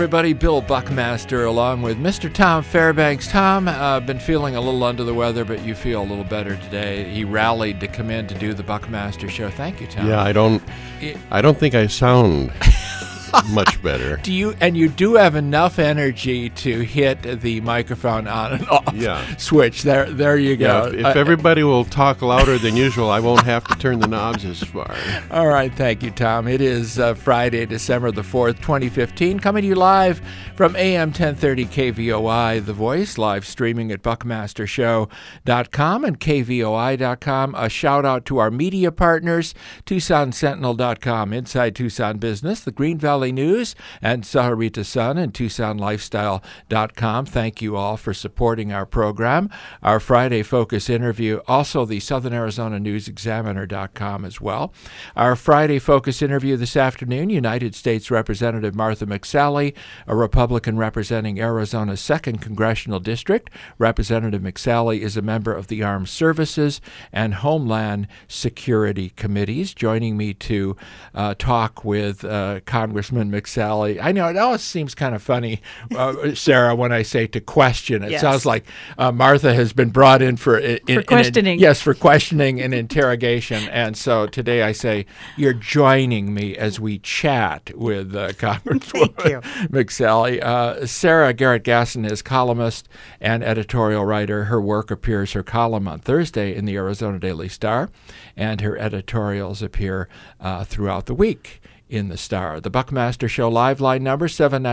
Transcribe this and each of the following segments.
everybody. Bill Buckmaster along with Mr. Tom Fairbanks. Tom, been feeling a little under the weather, but you feel a little better today. He rallied to come in to do the Buckmaster show. Thank you, Tom. Yeah, I don't think I sound much better. You do have enough energy to hit the microphone on and off switch. There you go. Yeah, if everybody will talk louder than usual, I won't have to turn the knobs as far. All right, thank you, Tom. It is Friday, December the 4th, 2015, coming to you live from AM 1030 KVOI, The Voice, live streaming at buckmastershow.com and kvoi.com. A shout out to our media partners, TucsonSentinel.com, Inside Tucson Business, the Green Valley News, and Saharita Sun and TucsonLifestyle.com. Thank you all for supporting our program. Our Friday Focus interview, also the Southern Arizona News Examiner.com as well. Our Friday Focus interview this afternoon, United States Representative Martha McSally, a Republican representing Arizona's 2nd Congressional District. Representative McSally is a member of the Armed Services and Homeland Security Committees. Joining me to talk with Congressman McSally. I know it always seems kind of funny, Sarah, when I say to question. It sounds like Martha has been brought in for questioning. For questioning and interrogation. And so today I say you're joining me as we chat with Congresswoman McSally. Sarah Garrett Gasson is columnist and editorial writer. Her work appears, her column on Thursday in the Arizona Daily Star, and her editorials appear throughout the week in the Star. The Buckmaster Show live line number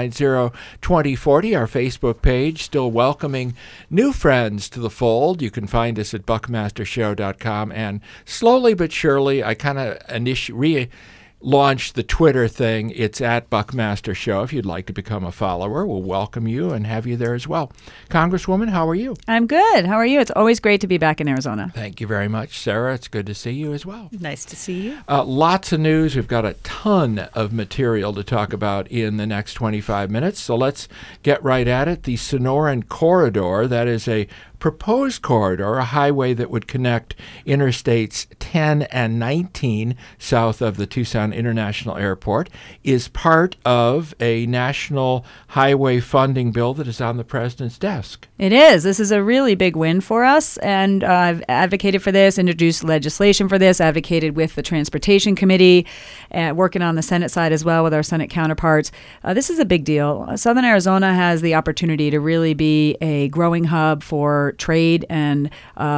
790-2040. Our Facebook page still welcoming new friends to the fold. You can find us at buckmastershow.com, and slowly but surely I kind of launched the Twitter thing. It's at Buckmaster Show. If you'd like to become a follower, we'll welcome you and have you there as well. Congresswoman, how are you? I'm good. How are you? It's always great to be back in Arizona. Thank you very much, Sarah. It's good to see you as well. Nice to see you. Lots of news. We've got a ton of material to talk about in the next 25 minutes, so let's get right at it. The Sonoran Corridor, that is a proposed corridor, a highway that would connect interstates 10 and 19 south of the Tucson International Airport, is part of a national highway funding bill that is on the president's desk. It is. This is a really big win for us, and I've advocated for this, introduced legislation for this, advocated with the Transportation Committee, working on the Senate side as well with our Senate counterparts. This is a big deal. Southern Arizona has the opportunity to really be a growing hub for trade and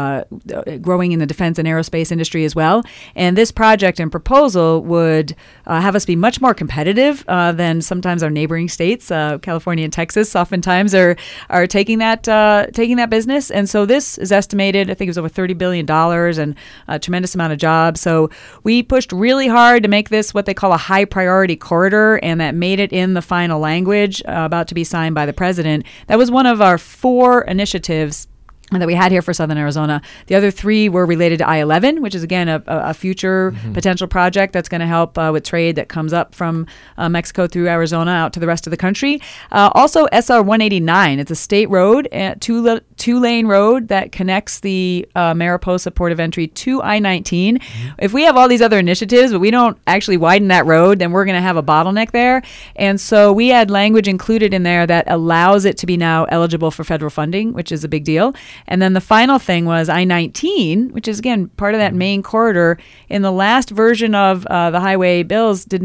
growing in the defense and aerospace industry as well. And this project and proposal would have us be much more competitive than sometimes our neighboring states. California and Texas oftentimes are taking that business. And so this is estimated, I think it was over $30 billion and a tremendous amount of jobs. So we pushed really hard to make this what they call a high priority corridor, and that made it in the final language about to be signed by the president. That was one of our 4 initiatives that we had here for Southern Arizona. The other 3 were related to I-11, which is, again, a future potential project that's going to help with trade that comes up from Mexico through Arizona out to the rest of the country. Also, SR 189. It's a state road, two-lane road that connects the Mariposa Port of Entry to I-19. If we have all these other initiatives, but we don't actually widen that road, then we're going to have a bottleneck there. And so we had language included in there that allows it to be now eligible for federal funding, which is a big deal. And then the final thing was I-19, which is, again, part of that main corridor. In the last version of the highway bills was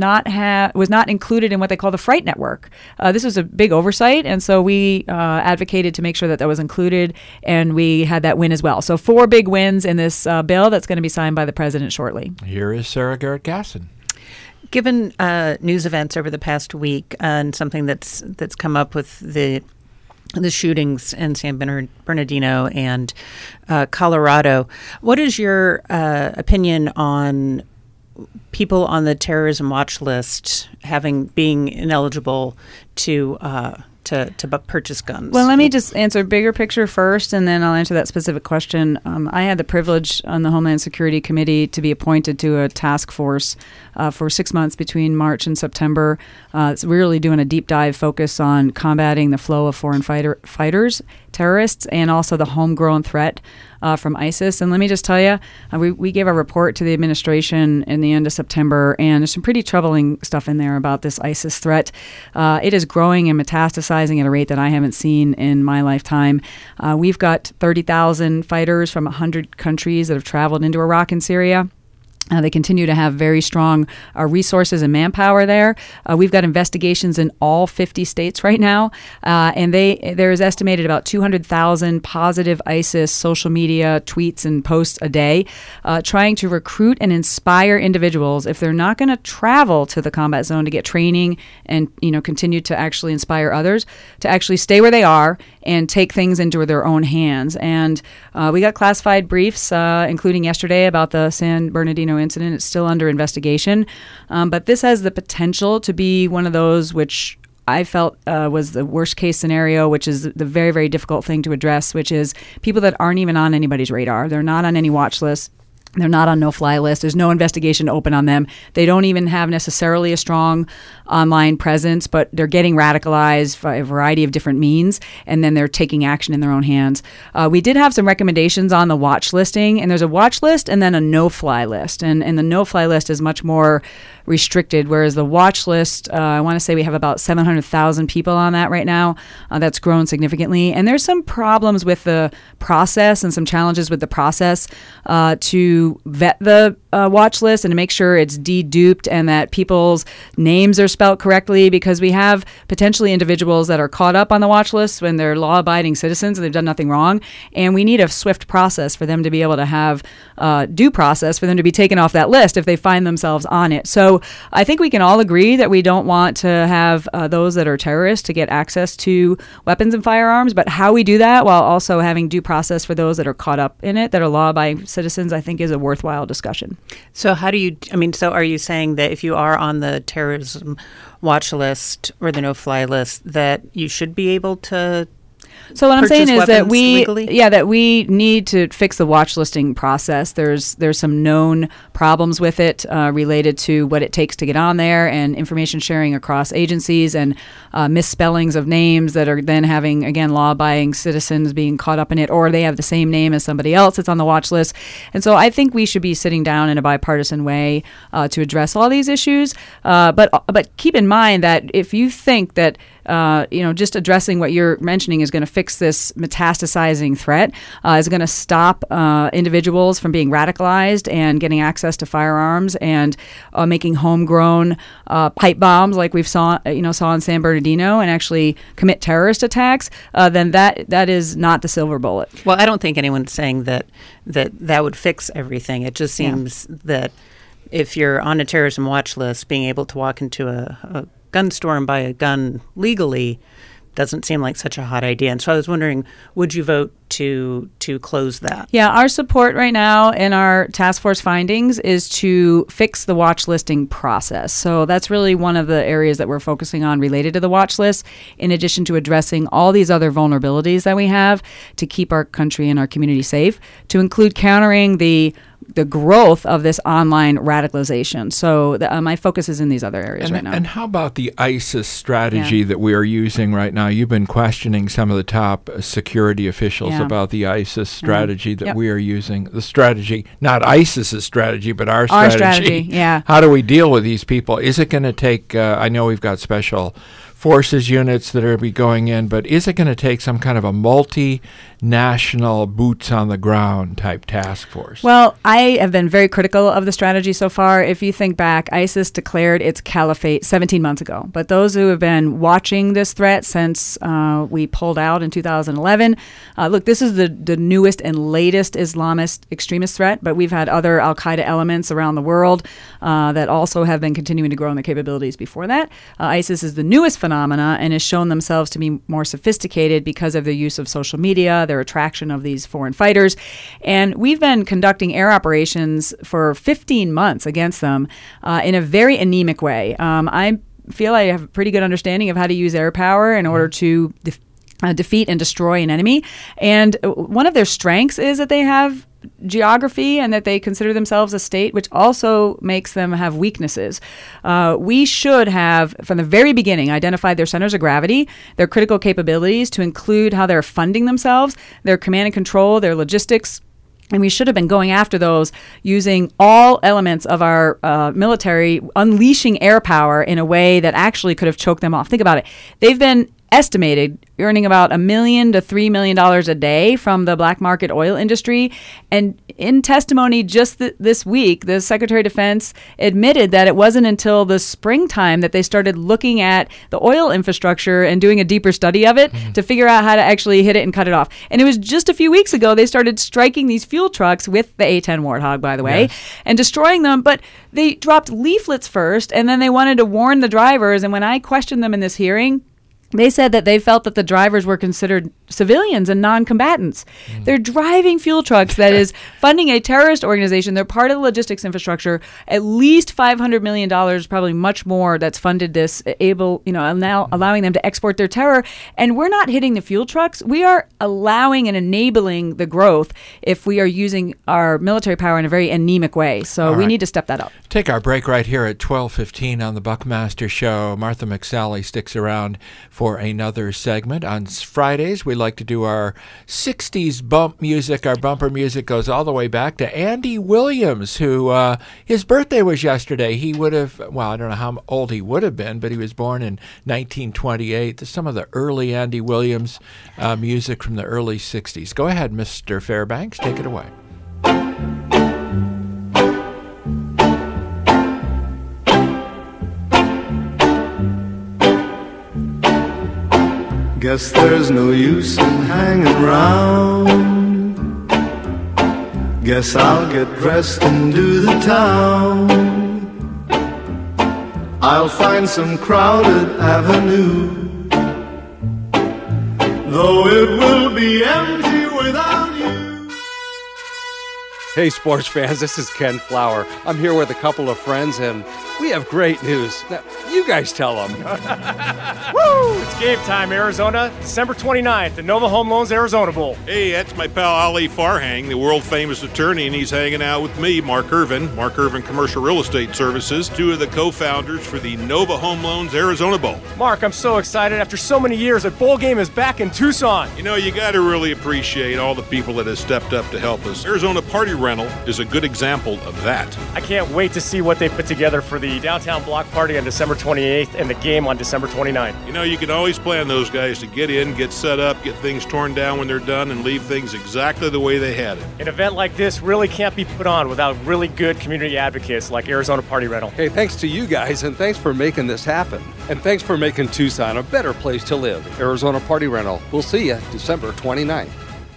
not included in what they call the freight network. This was a big oversight, and so we advocated to make sure that was included, and we had that win as well. So 4 big wins in this bill that's going to be signed by the president shortly. Here is Sarah Garrett Gasson. Given news events over the past week and something that's come up with the shootings in San Bernardino and Colorado, what is your opinion on people on the terrorism watch list being ineligible to purchase guns? Well, let me just answer bigger picture first, and then I'll answer that specific question. I had the privilege on the Homeland Security Committee to be appointed to a task force for 6 months between March and September. It's really doing a deep dive focus on combating the flow of foreign fighters, terrorists, and also the homegrown threat from ISIS. And let me just tell you, we gave a report to the administration in the end of September, and there's some pretty troubling stuff in there about this ISIS threat. It is growing and metastasizing at a rate that I haven't seen in my lifetime. We've got 30,000 fighters from 100 countries that have traveled into Iraq and Syria. They continue to have very strong resources and manpower there. We've got investigations in all 50 states right now, and there is estimated about 200,000 positive ISIS social media tweets and posts a day, trying to recruit and inspire individuals, if they're not going to travel to the combat zone to get training and continue to actually inspire others, to actually stay where they are and take things into their own hands. And we got classified briefs, including yesterday, about the San Bernardino incident. It's still under investigation, but this has the potential to be one of those which I felt was the worst case scenario, which is the very, very difficult thing to address, which is people that aren't even on anybody's radar. They're not on any watch list. They're not on no-fly list. There's no investigation open on them. They don't even have necessarily a strong online presence, but they're getting radicalized by a variety of different means, and then they're taking action in their own hands. We did have some recommendations on the watch listing, and there's a watch list and then a no-fly list. And the no-fly list is much more restricted, whereas the watch list, I want to say we have about 700,000 people on that right now. That's grown significantly. And there's some problems with the process and some challenges with the process to vet the watch list and to make sure it's deduped and that people's names are spelled correctly, because we have potentially individuals that are caught up on the watch list when they're law-abiding citizens and they've done nothing wrong. And we need a swift process for them to be able to have due process for them to be taken off that list if they find themselves on it. So I think we can all agree that we don't want to have those that are terrorists to get access to weapons and firearms, but how we do that while also having due process for those that are caught up in it, that are law-abiding citizens, I think is a worthwhile discussion. So how do you, so are you saying that if you are on the terrorism watch list or the no-fly list, that you should be able to So what I'm saying is that legally? that we need to fix the watch listing process. There's some known problems with it related to what it takes to get on there, and information sharing across agencies, and misspellings of names that are then having, again, law-abiding citizens being caught up in it, or they have the same name as somebody else that's on the watch list. And so I think we should be sitting down in a bipartisan way to address all these issues. But keep in mind that if you think that just addressing what you're mentioning is going to fix this metastasizing threat, is going to stop individuals from being radicalized and getting access to firearms and making homegrown pipe bombs like we've saw in San Bernardino, and actually commit terrorist attacks, then that is not the silver bullet. Well, I don't think anyone's saying that would fix everything. It just seems that if you're on a terrorism watch list, being able to walk into a gun store and buy a gun legally doesn't seem like such a hot idea. And so I was wondering, would you vote to close that? Yeah, our support right now in our task force findings is to fix the watch listing process. So that's really one of the areas that we're focusing on related to the watch list, in addition to addressing all these other vulnerabilities that we have to keep our country and our community safe, to include countering the growth of this online radicalization. So my focus is in these other areas right now. And how about the ISIS strategy that we are using right now? You've been questioning some of the top security officials about the ISIS strategy that we are using. The strategy, not ISIS's strategy, but our strategy. Yeah. How do we deal with these people? Is it going to take, I know we've got special forces units that are be going in, but is it going to take some kind of a multinational boots on the ground type task force? Well, I have been very critical of the strategy so far. If you think back, ISIS declared its caliphate 17 months ago. But those who have been watching this threat since we pulled out in 2011, look, this is the newest and latest Islamist extremist threat, but we've had other al-Qaeda elements around the world that also have been continuing to grow in their capabilities before that. ISIS is the newest phenomena and has shown themselves to be more sophisticated because of their use of social media, their attraction of these foreign fighters. And we've been conducting air operations for 15 months against them in a very anemic way. I feel I have a pretty good understanding of how to use air power in order to defeat and destroy an enemy. And one of their strengths is that they have geography and that they consider themselves a state, which also makes them have weaknesses. We should have, from the very beginning, identified their centers of gravity, their critical capabilities, to include how they're funding themselves, their command and control, their logistics, And we should have been going after those using all elements of our military, unleashing air power in a way that actually could have choked them off. Think about it. They've been estimated earning about $1 million to $3 million a day from the black market oil industry. And in testimony just this week, the Secretary of Defense admitted that it wasn't until the springtime that they started looking at the oil infrastructure and doing a deeper study of it to figure out how to actually hit it and cut it off. And it was just a few weeks ago they started striking these fuel trucks with the A-10 Warthog, by the way, and destroying them. But they dropped leaflets first, and then they wanted to warn the drivers. And when I questioned them in this hearing, they said that they felt that the drivers were considered civilians and non-combatants. They're driving fuel trucks that is funding a terrorist organization. They're part of the logistics infrastructure. At least $500 million, probably much more, that's funded this, now allowing them to export their terror. And we're not hitting the fuel trucks. We are allowing and enabling the growth if we are using our military power in a very anemic way. So we need to step that up. Take our break right here at 12:15 on the Buckmaster Show. Martha McSally sticks around for another segment. On Fridays, we like to do our 60s bump music. Our bumper music goes all the way back to Andy Williams, who his birthday was yesterday. He would have, I don't know how old he would have been, but he was born in 1928. There's some of the early Andy Williams music from the early 60s. Go ahead, Mr. Fairbanks. Take it away. Guess there's no use in hanging around. Guess I'll get dressed and do the town. I'll find some crowded avenue, though it will be empty without you. Hey sports fans, this is Ken Flower. I'm here with a couple of friends and we have great news. Now, you guys tell them. Woo! It's game time, Arizona. December 29th, the Nova Home Loans Arizona Bowl. Hey, that's my pal Ali Farhang, the world-famous attorney, and he's hanging out with me, Mark Irvin, Mark Irvin Commercial Real Estate Services, two of the co-founders for the Nova Home Loans Arizona Bowl. Mark, I'm so excited. After so many years, that bowl game is back in Tucson. You know, you got to really appreciate all the people that have stepped up to help us. Arizona Party Rental is a good example of that. I can't wait to see what they put together for the downtown block party on December 28th and the game on December 29th. You know, you can always plan those guys to get in, get set up, get things torn down when they're done, and leave things exactly the way they had it. An event like this really can't be put on without really good community advocates like Arizona Party Rental. Hey, thanks to you guys, and thanks for making this happen. And thanks for making Tucson a better place to live. Arizona Party Rental. We'll see you December 29th.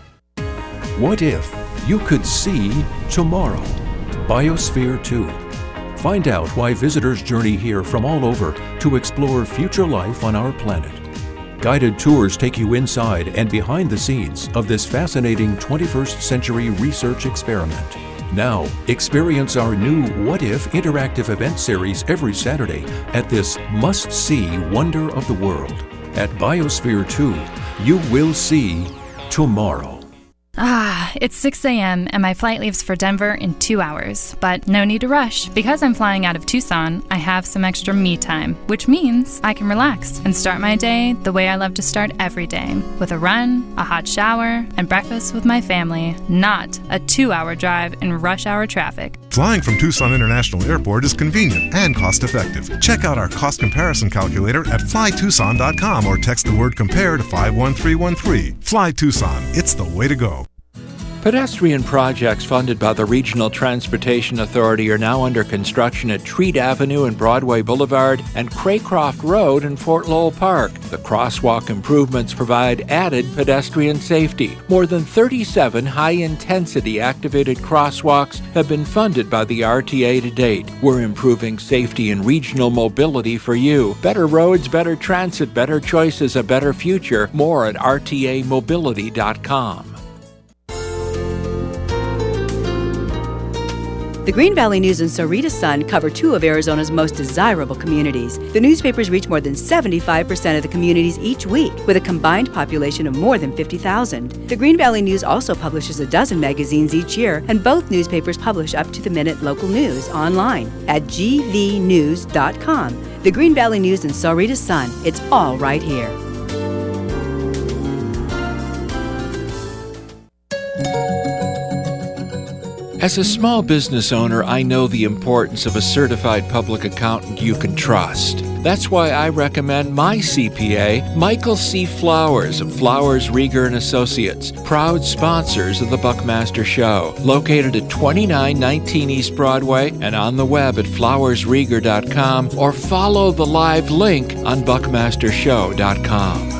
What if you could see tomorrow? Biosphere 2. Find out why visitors journey here from all over to explore future life on our planet. Guided tours take you inside and behind the scenes of this fascinating 21st century research experiment. Now, experience our new What If interactive event series every Saturday at this must-see wonder of the world. At Biosphere 2, you will see tomorrow. It's 6 a.m. and my flight leaves for Denver in 2 hours. But no need to rush. Because I'm flying out of Tucson, I have some extra me time, which means I can relax and start my day the way I love to start every day, with a run, a hot shower, and breakfast with my family, not a 2-hour drive in rush hour traffic. Flying from Tucson International Airport is convenient and cost-effective. Check out our cost comparison calculator at flytucson.com or text the word compare to 51313. Fly Tucson. It's the way to go. Pedestrian projects funded by the Regional Transportation Authority are now under construction at Treat Avenue and Broadway Boulevard and Craycroft Road in Fort Lowell Park. The crosswalk improvements provide added pedestrian safety. More than 37 high-intensity activated crosswalks have been funded by the RTA to date. We're improving safety and regional mobility for you. Better roads, better transit, better choices, a better future. More at rtamobility.com. The Green Valley News and Sahuarita Sun cover two of Arizona's most desirable communities. The newspapers reach more than 75% of the communities each week, with a combined population of more than 50,000. The Green Valley News also publishes a dozen magazines each year, and both newspapers publish up-to-the-minute local news online at gvnews.com. The Green Valley News and Sahuarita Sun, it's all right here. As a small business owner, I know the importance of a certified public accountant you can trust. That's why I recommend my CPA, Michael C. Flowers of Flowers, Rieger & Associates, proud sponsors of the Buckmaster Show, located at 2919 East Broadway and on the web at flowersrieger.com, or follow the live link on buckmastershow.com.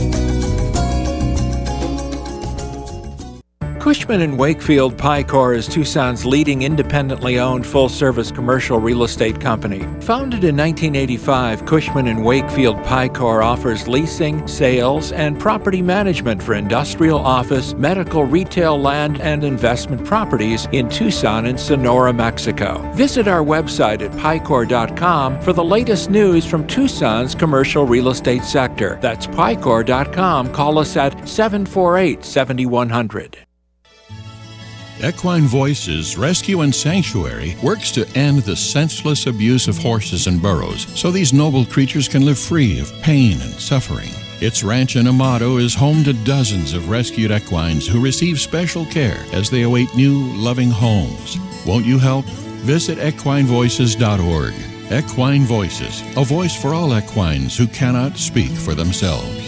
Cushman & Wakefield Picor is Tucson's leading independently owned full-service commercial real estate company. Founded in 1985, Cushman & Wakefield Picor offers leasing, sales, and property management for industrial, office, medical, retail, land, and investment properties in Tucson and Sonora, Mexico. Visit our website at picor.com for the latest news from Tucson's commercial real estate sector. That's picor.com. Call us at 748-7100. Equine Voices Rescue and Sanctuary works to end the senseless abuse of horses and burros so these noble creatures can live free of pain and suffering. Its ranch in Amado is home to dozens of rescued equines who receive special care as they await new, loving homes. Won't you help? Visit equinevoices.org. Equine Voices, a voice for all equines who cannot speak for themselves.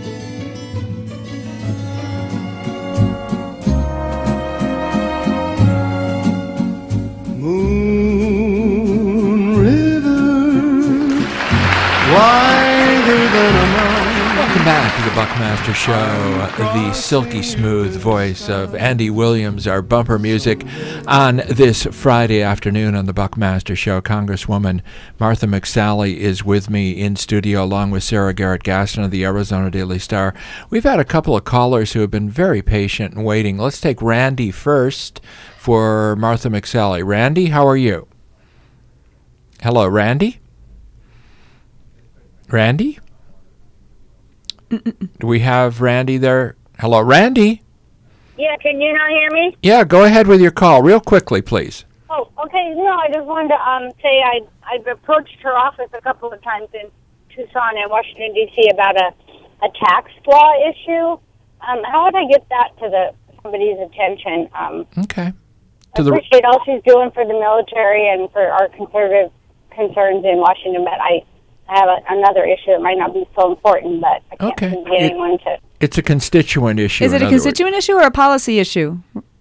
Welcome back to the Buckmaster Show, the silky smooth voice of Andy Williams, our bumper music on this Friday afternoon on the Buckmaster Show. Congresswoman Martha McSally is with me in studio along with Sarah Garrett Gaston of the Arizona Daily Star. We've had a couple of callers who have been very patient and waiting. Let's take Randy first for Martha McSally. Randy, how are you? Hello, Randy? Randy? Do we have Randy there? Hello, Randy? Yeah, can you not hear me? Yeah, go ahead with your call real quickly, please. Oh, okay. No, I just wanted to say I've approached her office a couple of times in Tucson and Washington, D.C. about a tax law issue. How would I get that to somebody's attention? Okay. I appreciate all she's doing for the military and for our conservative concerns in Washington, but I have another issue that might not be so important, but I can't seem to get anyone to... It's a constituent issue. Is it a constituent issue or a policy issue?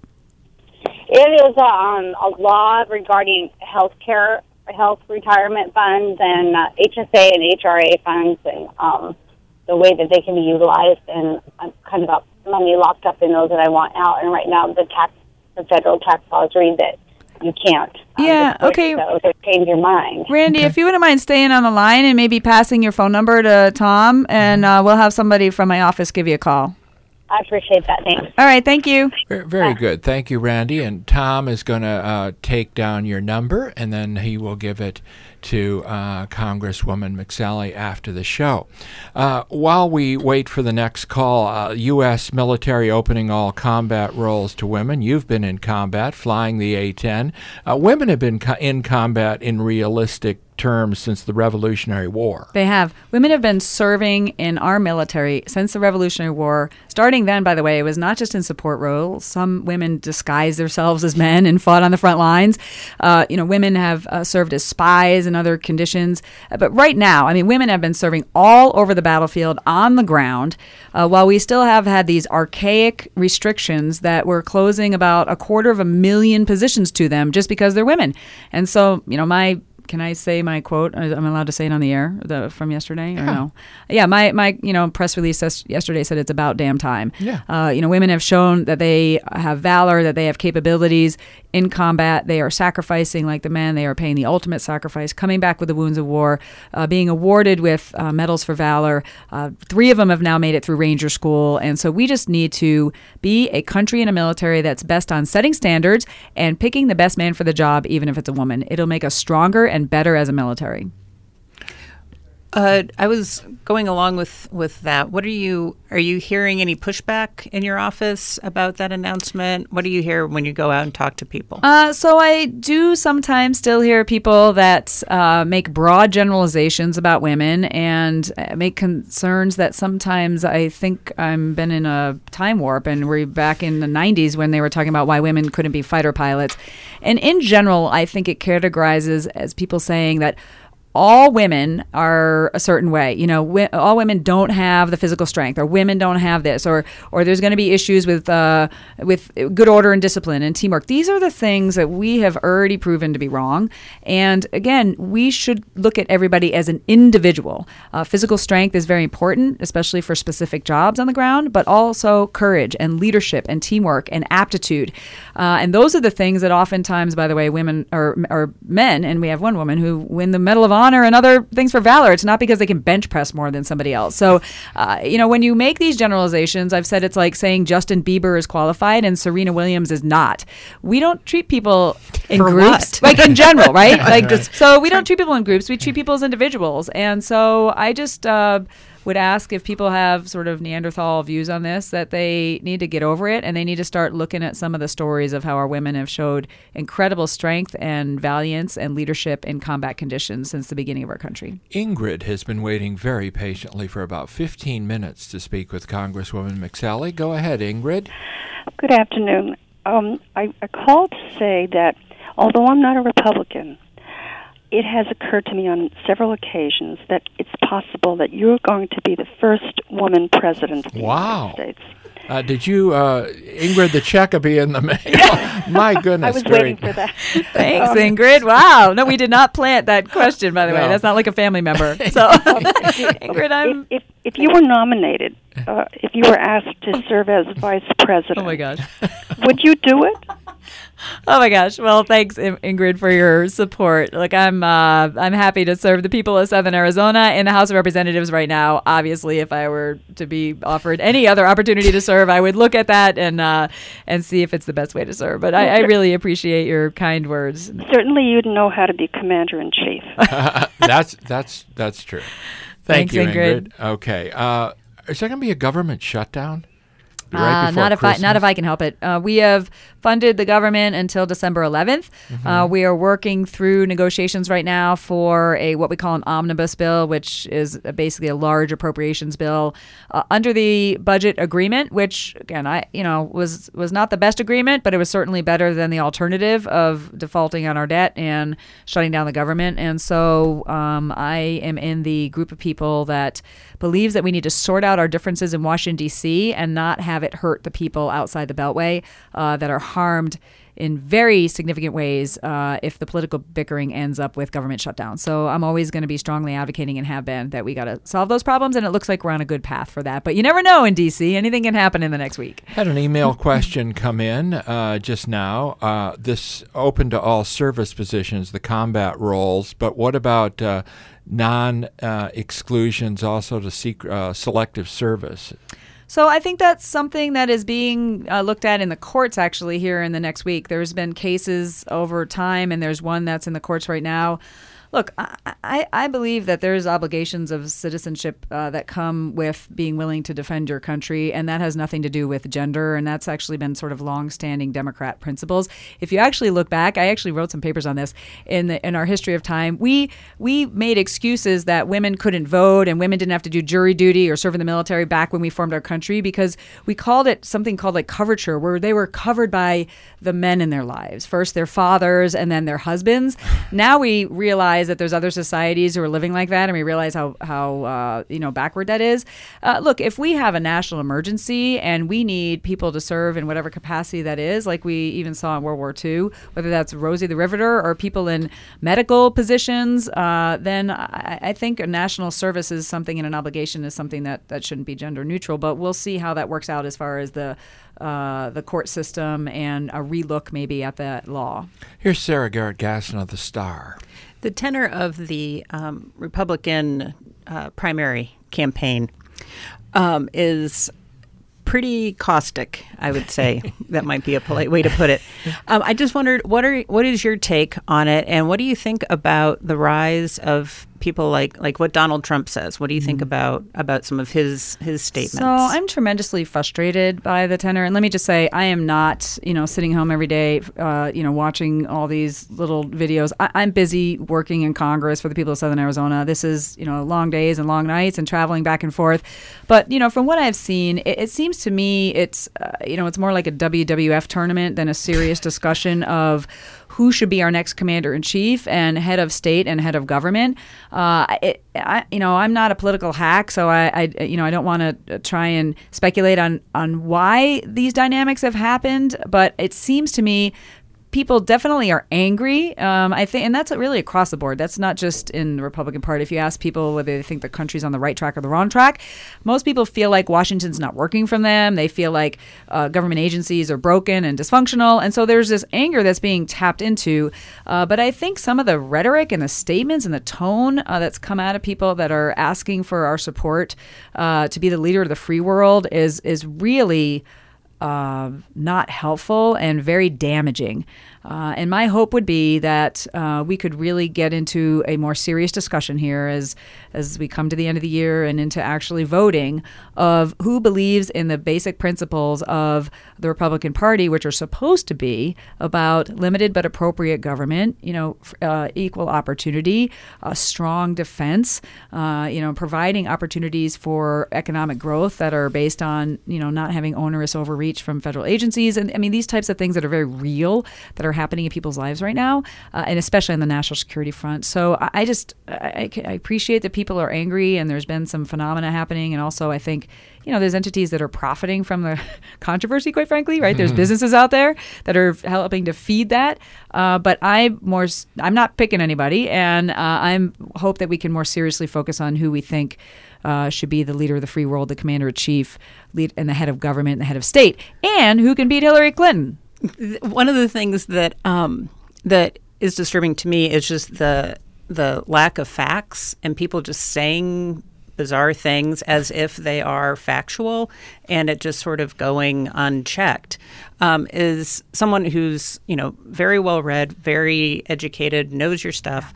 It is a law regarding health retirement funds and HSA and HRA funds and the way that they can be utilized, and I've kind of got money locked up in those that I want out, and right now the federal tax laws read that you can't. Yeah, okay. So change your mind. Randy, if you wouldn't mind staying on the line and maybe passing your phone number to Tom, and we'll have somebody from my office give you a call. I appreciate that. Thanks. All right, thank you. Very good. Thank you, Randy. And Tom is going to take down your number, and then he will give it to Congresswoman McSally after the show. While we wait for the next call, U.S. military opening all combat roles to women. You've been in combat, flying the A-10. Women have been in combat in realistic terms since the Revolutionary War. They have. Women have been serving in our military since the Revolutionary War. Starting then, by the way, it was not just in support roles. Some women disguised themselves as men and fought on the front lines. Women have served as spies and other conditions. But right now, women have been serving all over the battlefield on the ground, while we still have had these archaic restrictions that were closing about 250,000 positions to them just because they're women. And so, can I say my quote? I'm allowed to say it on the air from yesterday, or no? Yeah, my press release yesterday said it's about damn time. Yeah. Women have shown that they have valor, that they have capabilities in combat. They are sacrificing like the men. They are paying the ultimate sacrifice, coming back with the wounds of war, being awarded with medals for valor. 3 of them have now made it through Ranger School, and so we just need to be a country and a military that's best on setting standards and picking the best man for the job, even if it's a woman. It'll make us stronger and better as a military. I was going along with that. Are you hearing any pushback in your office about that announcement? What do you hear when you go out and talk to people? So I do sometimes still hear people that make broad generalizations about women and make concerns that sometimes I think I've been in a time warp, and we're back in the 90s when they were talking about why women couldn't be fighter pilots. And in general, I think it categorizes as people saying that all women are a certain way. All women don't have the physical strength, or women don't have this, or there's going to be issues with good order and discipline and teamwork. These are the things that we have already proven to be wrong. And again, we should look at everybody as an individual. Physical strength is very important, especially for specific jobs on the ground, but also courage and leadership and teamwork and aptitude. And those are the things that oftentimes, by the way, women or men, and we have one woman who win the Medal of Honor and other things for valor. It's not because they can bench press more than somebody else. So, when you make these generalizations, I've said it's like saying Justin Bieber is qualified and Serena Williams is not. We don't treat people in For groups, what? like in general, right? So we don't treat people in groups. We treat people as individuals. And so I just would ask if people have sort of Neanderthal views on this, that they need to get over it, and they need to start looking at some of the stories of how our women have showed incredible strength and valiance and leadership in combat conditions since the beginning of our country. Ingrid has been waiting very patiently for about 15 minutes to speak with Congresswoman McSally. Go ahead, Ingrid. Good afternoon. I called to say that although I'm not a Republican, it has occurred to me on several occasions that it's possible that you're going to be the first woman president of the United States. Did you, Ingrid, the check will be in the mail? My goodness. I was waiting for that. Thanks, Ingrid. Wow. No, we did not plant that question, by the way. That's not like a family member. So, Ingrid, if you were nominated, if you were asked to serve as vice president, oh my gosh, would you do it? Oh my gosh! Well, thanks, Ingrid, for your support. Look, I'm happy to serve the people of Southern Arizona in the House of Representatives right now. Obviously, if I were to be offered any other opportunity to serve, I would look at that and see if it's the best way to serve. But I really appreciate your kind words. Certainly, you'd know how to be commander-in-chief. That's true. Thanks, you, Ingrid. Okay. Is there going to be a government shutdown? Not if I can help it. We have funded the government until December 11th. Mm-hmm. We are working through negotiations right now for what we call an omnibus bill, which is basically a large appropriations bill under the budget agreement, which again was not the best agreement, but it was certainly better than the alternative of defaulting on our debt and shutting down the government. And so I am in the group of people that believes that we need to sort out our differences in Washington, D.C. and not have it hurt the people outside the Beltway that are harmed in very significant ways if the political bickering ends up with government shutdown. So I'm always going to be strongly advocating, and have been, that we got to solve those problems, and it looks like we're on a good path for that. But you never know in D.C. Anything can happen in the next week. Had an email question come in just now. This open to all service positions, the combat roles, but what about non-exclusions also to selective service? So I think that's something that is being looked at in the courts actually here in the next week. There's been cases over time, and there's one that's in the courts right now. Look, I believe that there's obligations of citizenship that come with being willing to defend your country, and that has nothing to do with gender, and that's actually been sort of long-standing Democrat principles. If you actually look back, I actually wrote some papers on this in our history of time. We made excuses that women couldn't vote and women didn't have to do jury duty or serve in the military back when we formed our country, because we called it something called like coverture, where they were covered by the men in their lives, first their fathers and then their husbands. Now we realize that there's other societies who are living like that, and we realize how backward that is. Look, if we have a national emergency and we need people to serve in whatever capacity that is, like we even saw in World War II, whether that's Rosie the Riveter or people in medical positions, then I think a national service is something, and an obligation is something that shouldn't be gender neutral. But we'll see how that works out as far as the court system and a relook maybe at that law. Here's Sarah Garrett Gaston of the Star. The tenor of the Republican primary campaign is pretty caustic, I would say. That might be a polite way to put it. I just wondered, what is your take on it, and what do you think about the rise of people like what Donald Trump says? What do you think about some of his statements? So I'm tremendously frustrated by the tenor. And let me just say, I am not, sitting home every day, watching all these little videos. I'm busy working in Congress for the people of Southern Arizona. This is, long days and long nights and traveling back and forth. But, from what I've seen, it seems to me it's more like a WWF tournament than a serious discussion of who should be our next commander-in-chief and head of state and head of government. I'm not a political hack, so I don't want to try and speculate on why these dynamics have happened. But it seems to me people definitely are angry. I think, and that's really across the board. That's not just in the Republican Party. If you ask people whether they think the country's on the right track or the wrong track, most people feel like Washington's not working for them. They feel like government agencies are broken and dysfunctional. And so there's this anger that's being tapped into. But I think some of the rhetoric and the statements and the tone that's come out of people that are asking for our support to be the leader of the free world is really not helpful and very damaging. And my hope would be that we could really get into a more serious discussion here as we come to the end of the year and into actually voting of who believes in the basic principles of the Republican Party, which are supposed to be about limited but appropriate government, equal opportunity, a strong defense, providing opportunities for economic growth that are based on, not having onerous overreach from federal agencies. And I mean, these types of things that are very real, that are happening in people's lives right now, and especially on the national security front. So I appreciate that people are angry, and there's been some phenomena happening. And also I think, there's entities that are profiting from the controversy, quite frankly, right? There's businesses out there that are helping to feed that. But I'm not picking anybody, and I hope that we can more seriously focus on who we think should be the leader of the free world, the commander-in-chief, and the head of government, and the head of state, and who can beat Hillary Clinton. One of the things that is disturbing to me is just the lack of facts and people just saying bizarre things as if they are factual, and it just sort of going unchecked. Is someone who's very well read, very educated, knows your stuff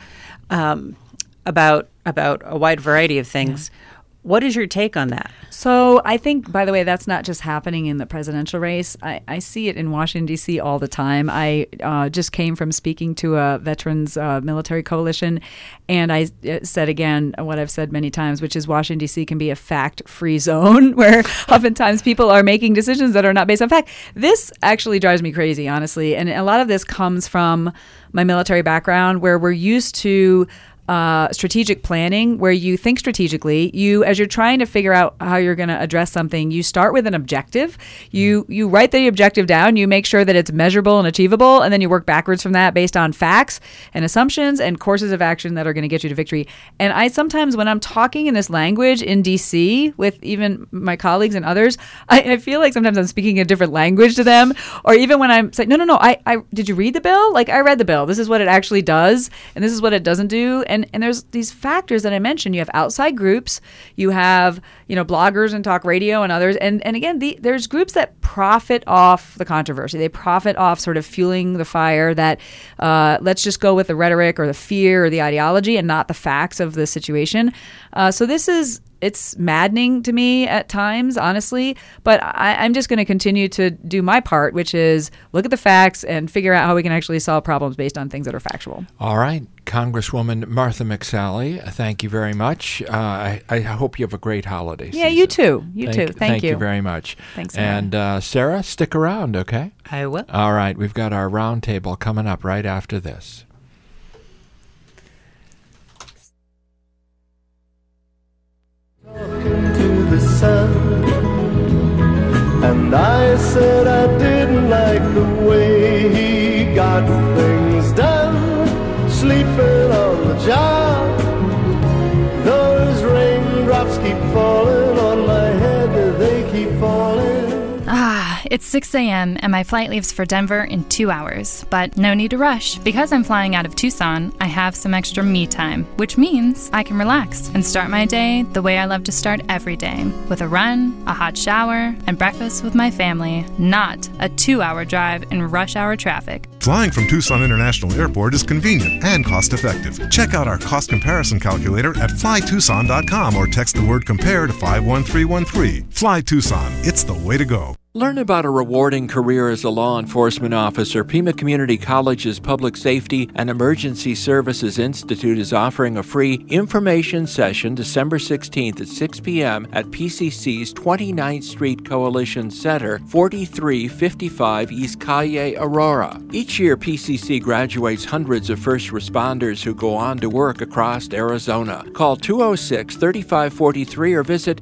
about a wide variety of things. Yeah. What is your take on that? So I think, by the way, that's not just happening in the presidential race. I see it in Washington, D.C. all the time. I just came from speaking to a veterans military coalition, and I said again what I've said many times, which is Washington, D.C. can be a fact-free zone where oftentimes people are making decisions that are not based on fact. This actually drives me crazy, honestly, and a lot of this comes from my military background, where we're used to strategic planning, where you think strategically. As you're trying to figure out how you're going to address something, you start with an objective. You write the objective down. You make sure that it's measurable and achievable, and then you work backwards from that based on facts and assumptions and courses of action that are going to get you to victory. And I sometimes, when I'm talking in this language in D.C. with even my colleagues and others, I feel like sometimes I'm speaking a different language to them. Or even when I'm saying, no, I did you read the bill? Like, I read the bill. This is what it actually does, and this is what it doesn't do. And there's these factors that I mentioned. You have outside groups, you have bloggers and talk radio and others, and again, there's groups that profit off the controversy. They profit off sort of fueling the fire that let's just go with the rhetoric or the fear or the ideology and not the facts of the situation. So it's maddening to me at times, honestly, but I'm just going to continue to do my part, which is look at the facts and figure out how we can actually solve problems based on things that are factual. All right. Congresswoman Martha McSally, thank you very much. I hope you have a great holiday season. Yeah, you too. Thank you. You very much. Thanks. And Sarah, stick around, okay? I will. All right. We've got our roundtable coming up right after this. To the sun, and I said I didn't like the way he got things done, sleeping on the job. Those raindrops keep falling on my head, they keep falling. It's 6 a.m. and my flight leaves for Denver in 2 hours. But no need to rush. Because I'm flying out of Tucson, I have some extra me time, which means I can relax and start my day the way I love to start every day, with a run, a hot shower, and breakfast with my family, not a 2-hour drive in rush hour traffic. Flying from Tucson International Airport is convenient and cost-effective. Check out our cost comparison calculator at flytucson.com or text the word COMPARE to 51313. Fly Tucson. It's the way to go. Learn about a rewarding career as a law enforcement officer. Pima Community College's Public Safety and Emergency Services Institute is offering a free information session December 16th at 6 p.m. at PCC's 29th Street Coalition Center, 4355 East Calle, Aurora. Each year, PCC graduates hundreds of first responders who go on to work across Arizona. Call 206-3543 or visit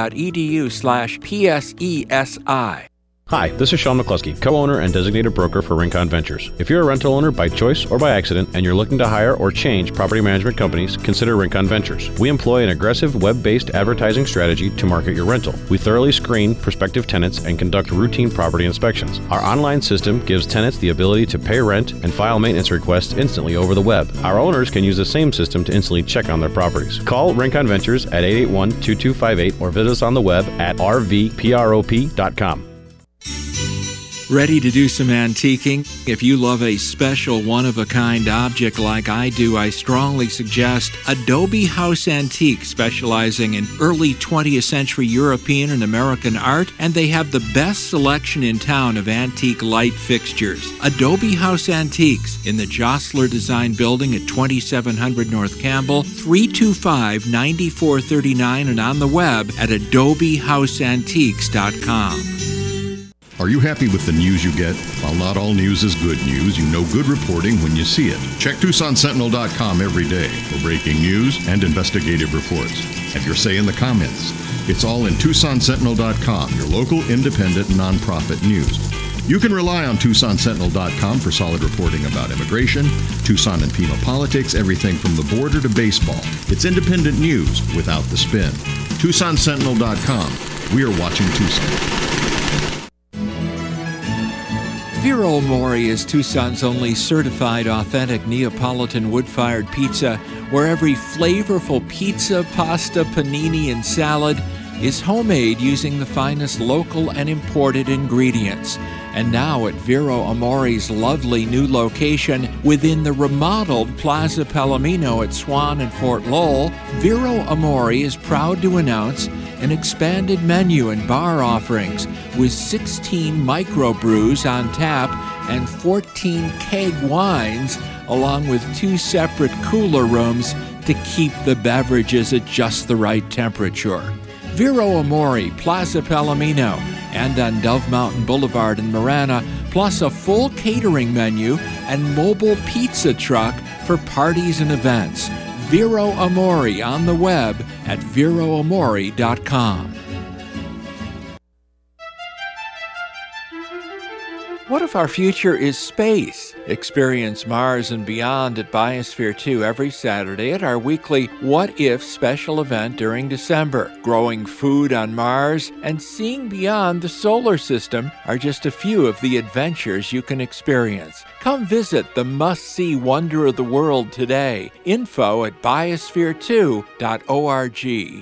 pima.edu/PSESI. Hi, this is Sean McCluskey, co-owner and designated broker for Rincon Ventures. If you're a rental owner by choice or by accident and you're looking to hire or change property management companies, consider Rincon Ventures. We employ an aggressive web-based advertising strategy to market your rental. We thoroughly screen prospective tenants and conduct routine property inspections. Our online system gives tenants the ability to pay rent and file maintenance requests instantly over the web. Our owners can use the same system to instantly check on their properties. Call Rincon Ventures at 881-2258 or visit us on the web at rvprop.com. Ready to do some antiquing? If you love a special one-of-a-kind object like I do, I strongly suggest Adobe House Antique, specializing in early 20th century European and American art, and they have the best selection in town of antique light fixtures. Adobe House Antiques in the Jostler Design Building at 2700 North Campbell, 325-9439, and on the web at adobehouseantiques.com. Are you happy with the news you get? While not all news is good news, you know good reporting when you see it. Check TucsonSentinel.com every day for breaking news and investigative reports. Have your say in the comments. It's all in TucsonSentinel.com, your local independent nonprofit news. You can rely on TucsonSentinel.com for solid reporting about immigration, Tucson and Pima politics, everything from the border to baseball. It's independent news without the spin. TucsonSentinel.com. We are watching Tucson. Vero Amore is Tucson's only certified authentic Neapolitan wood-fired pizza, where every flavorful pizza, pasta, panini, and salad is homemade using the finest local and imported ingredients. And now at Vero Amore's lovely new location within the remodeled Plaza Palomino at Swan and Fort Lowell, Vero Amore is proud to announce an expanded menu and bar offerings with 16 microbrews on tap and 14 keg wines, along with 2 separate cooler rooms to keep the beverages at just the right temperature. Vero Amore, Plaza Palomino, and on Dove Mountain Boulevard in Marana, plus a full catering menu and mobile pizza truck for parties and events. Vero Amore on the web at veroamore.com. What if our future is space? Experience Mars and beyond at Biosphere 2 every Saturday at our weekly What If special event during December. Growing food on Mars and seeing beyond the solar system are just a few of the adventures you can experience. Come visit the must-see wonder of the world today. Info at biosphere2.org.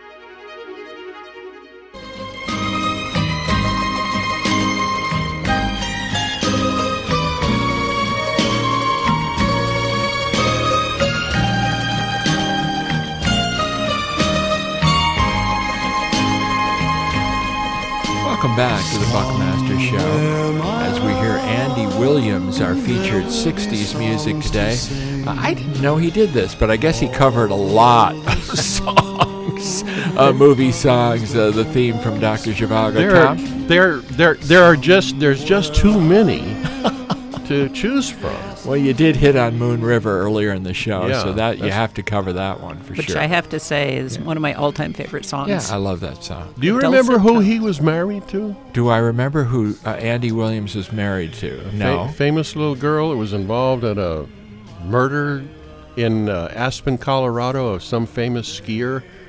Welcome back to the Buckmaster Show as we hear Andy Williams, our featured 60s music today. I didn't know he did this, but I guess he covered a lot of songs, movie songs, the theme from Dr. Zhivago. There's just too many to choose from. Well, you did hit on Moon River earlier in the show, Yeah, so that you have to cover that one for Which sure. I have to say is one of my all-time favorite songs. Yeah, I love that song. Do you remember who he was married to? Do I remember who Andy Williams was married to? No. Famous little girl that was involved in a murder in Aspen, Colorado of some famous skier.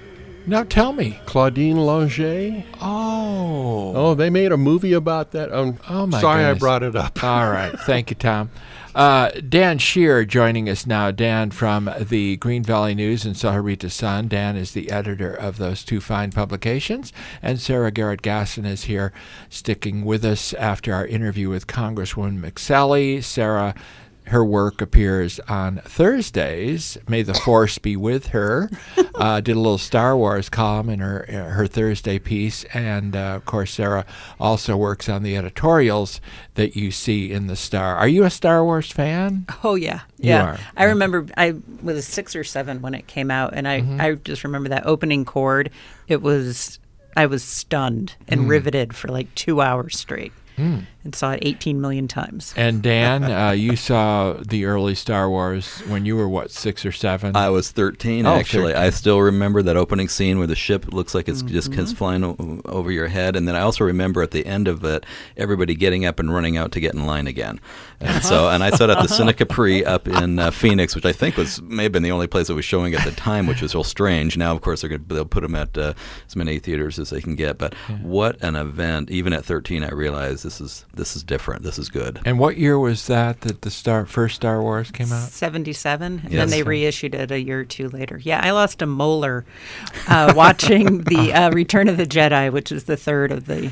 Now tell me. Claudine Longet. Oh, they made a movie about that. Oh my sorry, goodness. I brought it up. All right, thank you, Tom. Dan Shear joining us now. Dan from the Green Valley News and Sahuarita Sun. Dan is the editor of those two fine publications. And Sarah Garrett Gasson is here sticking with us after our interview with Congresswoman McSally. Sarah, her work appears on Thursdays. May the Force be with her. Did a little Star Wars column in her Thursday piece. And, of course, Sarah also works on the editorials that you see in the Star. Are you a Star Wars fan? Oh, yeah. You are. I remember I was 6 or 7 when it came out, and I just remember that opening chord. I was stunned and riveted for like 2 hours straight. And saw it 18 million times. And Dan, you saw the early Star Wars when you were, 6 or 7? I was 13, actually. 13. I still remember that opening scene where the ship looks like it's just flying over your head. And then I also remember at the end of it, everybody getting up and running out to get in line again. And and I saw it at the Cine Capri up in Phoenix, which I think may have been the only place that was showing at the time, which was real strange. Now, of course, they'll put them at as many theaters as they can get. But what an event. Even at 13, I realized this is different. This is good. And what year was that the first Star Wars came out? 77. And then they reissued it a year or two later. Yeah, I lost a molar watching the Return of the Jedi, which is the third of the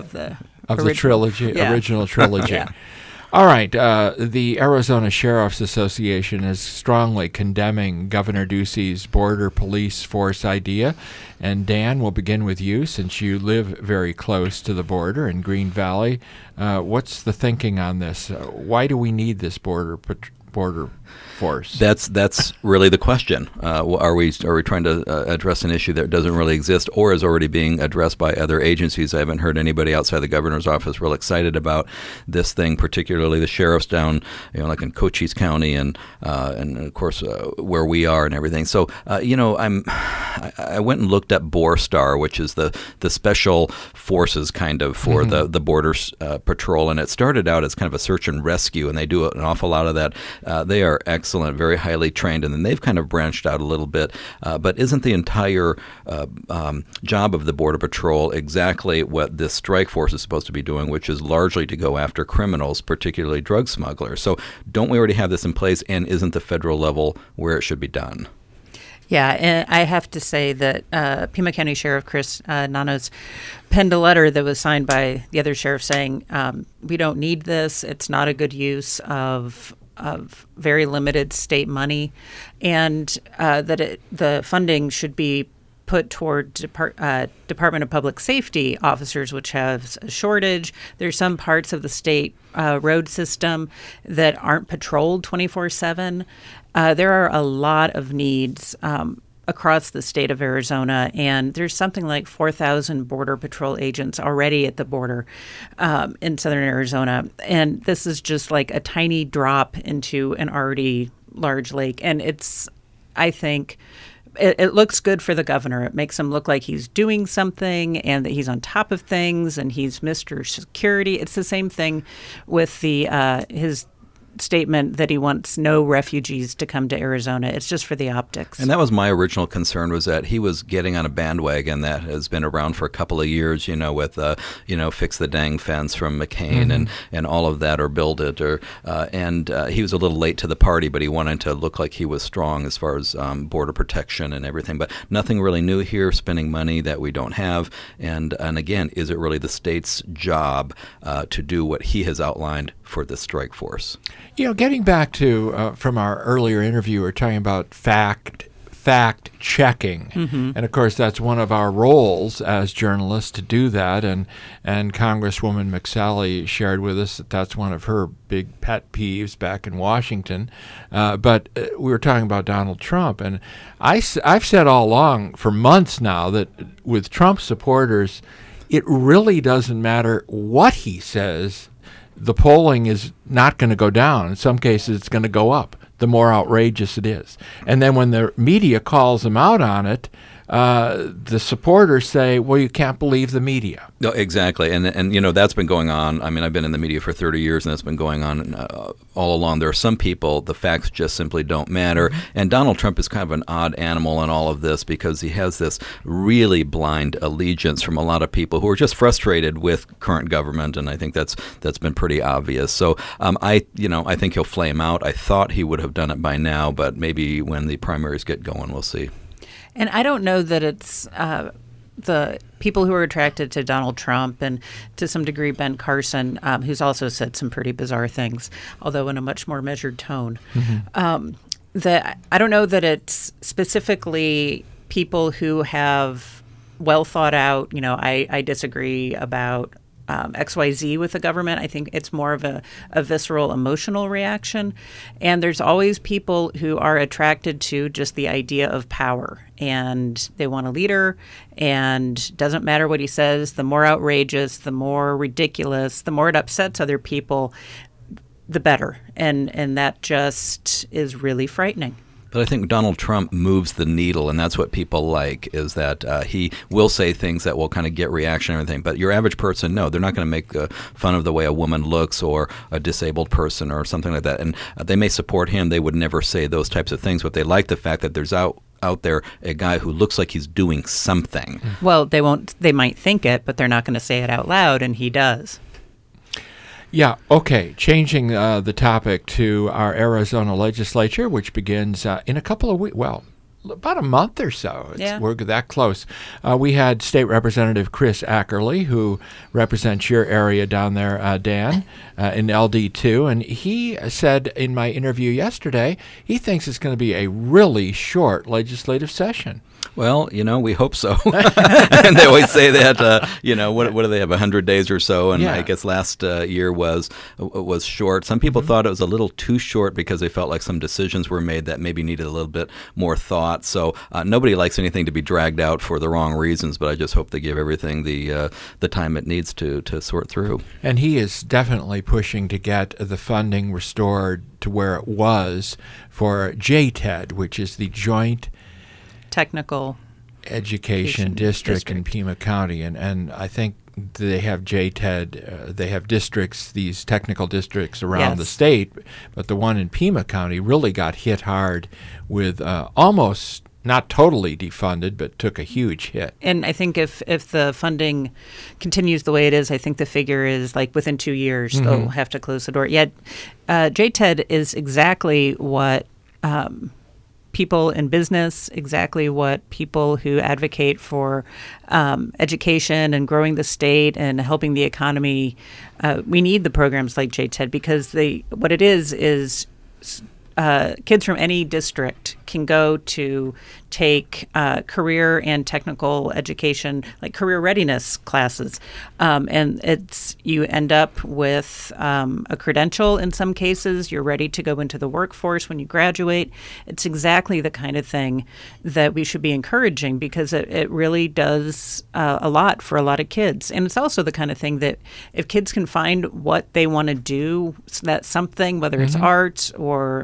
original trilogy. Yeah. All right. The Arizona Sheriff's Association is strongly condemning Governor Ducey's border police force idea. And Dan, we'll begin with you since you live very close to the border in Green Valley. What's the thinking on this? Why do we need this border force? That's really the question. Are we trying to address an issue that doesn't really exist or is already being addressed by other agencies? I haven't heard anybody outside the governor's office real excited about this thing, particularly the sheriffs down, like in Cochise County and of course where we are and everything. So I went and looked at BORSTAR, which is the special forces kind of for the border patrol, and it started out as kind of a search and rescue, and they do an awful lot of that. They are excellent, very highly trained, and then they've kind of branched out a little bit. But isn't the entire job of the Border Patrol exactly what this strike force is supposed to be doing, which is largely to go after criminals, particularly drug smugglers? So don't we already have this in place, and isn't the federal level where it should be done? Yeah, and I have to say that Pima County Sheriff Chris Nanos penned a letter that was signed by the other sheriff saying, we don't need this. It's not a good use of very limited state money, and that the funding should be put toward Department of Public Safety officers, which has a shortage. There's some parts of the state road system that aren't patrolled 24/7. There are a lot of needs across the state of Arizona, and there's something like 4,000 Border Patrol agents already at the border in southern Arizona. And this is just like a tiny drop into an already large lake. And I think, it looks good for the governor. It makes him look like he's doing something and that he's on top of things and he's Mr. Security. It's the same thing with his statement that he wants no refugees to come to Arizona. It's just for the optics. And that was my original concern, was that he was getting on a bandwagon that has been around for a couple of years, with, fix the dang fence from McCain and all of that, or build it. And he was a little late to the party, but he wanted to look like he was strong as far as border protection and everything. But nothing really new here, spending money that we don't have. And again, is it really the state's job to do what he has outlined for the strike force? Getting back to from our earlier interview, we're talking about fact checking, and of course that's one of our roles as journalists to do that. And Congresswoman McSally shared with us that that's one of her big pet peeves back in Washington. But we were talking about Donald Trump, and I've said all along for months now that with Trump supporters, it really doesn't matter what he says. The polling is not going to go down. In some cases, it's going to go up, the more outrageous it is. And then when the media calls him out on it, the supporters say, well, you can't believe the media. No, exactly. And you know, that's been going on. I mean, I've been in the media for 30 years, and that's been going on all along. There are some people, the facts just simply don't matter. And Donald Trump is kind of an odd animal in all of this because he has this really blind allegiance from a lot of people who are just frustrated with current government, and I think that's been pretty obvious. So I think he'll flame out. I thought he would have done it by now, but maybe when the primaries get going, we'll see. And I don't know that it's the people who are attracted to Donald Trump and to some degree Ben Carson, who's also said some pretty bizarre things, although in a much more measured tone. That I don't know that it's specifically people who have well thought out, I disagree about XYZ with the government. I think it's more of a visceral emotional reaction. And there's always people who are attracted to just the idea of power, and they want a leader, and doesn't matter what he says. The more outrageous, the more ridiculous, the more it upsets other people, the better. And that just is really frightening. But I think Donald Trump moves the needle, and that's what people like, is that he will say things that will kind of get reaction and everything. But your average person, no, they're not going to make fun of the way a woman looks or a disabled person or something like that. And they may support him. They would never say those types of things, but they like the fact that there's out there a guy who looks like he's doing something. Well, they might think it, but they're not going to say it out loud, and he does. Yeah, okay. Changing the topic to our Arizona legislature, which begins in a couple of weeks, well, about a month or so. We're that close. We had State Representative Chris Ackerley, who represents your area down there, Dan, in LD2, and he said in my interview yesterday, he thinks it's going to be a really short legislative session. Well, we hope so. And they always say that, what do they have, 100 days or so? And I guess last year was short. Some people thought it was a little too short because they felt like some decisions were made that maybe needed a little bit more thought. So nobody likes anything to be dragged out for the wrong reasons, but I just hope they give everything the time it needs to sort through. And he is definitely pushing to get the funding restored to where it was for JTED, which is the Joint Technical Education District in Pima County, and I think they have JTED. They have districts, these technical districts around the state, but the one in Pima County really got hit hard with almost not totally defunded, but took a huge hit. And I think if the funding continues the way it is, I think the figure is like within 2 years they'll have to close the door. Yet JTED is exactly what people in business, exactly what people who advocate for education and growing the state and helping the economy, we need the programs like JTED because what it is kids from any district can go to take career and technical education, like career readiness classes. And you end up with a credential in some cases. You're ready to go into the workforce when you graduate. It's exactly the kind of thing that we should be encouraging because it really does a lot for a lot of kids. And it's also the kind of thing that if kids can find what they want to do, that's something, whether it's arts or